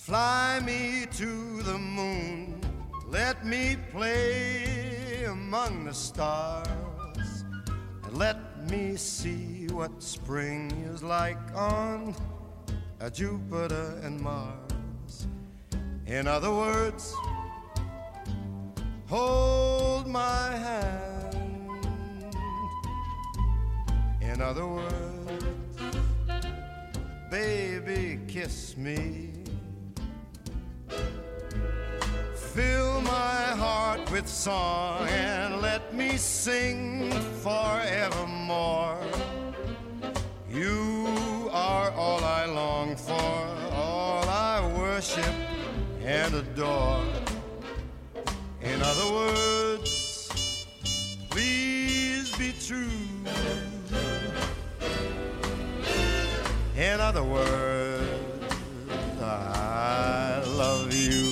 Fly me to the moon, let me play among the stars, and let me see what spring is like on Jupiter and Mars. In other words, hold my hand. In other words, baby, kiss me. Fill my heart with song and let me sing forevermore. You are all I long for, all I worship and adore. In other words, please be true. In other words, I love you.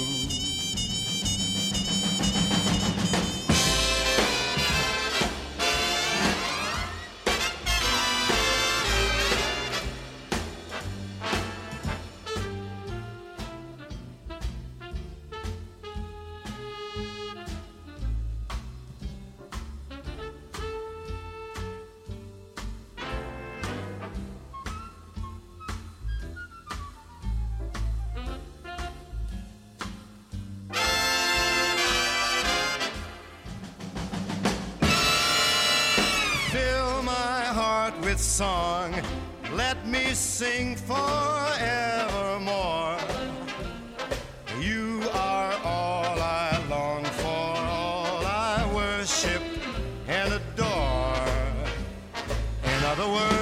With song, let me sing forevermore. You are all I long for, all I worship and adore. In other words,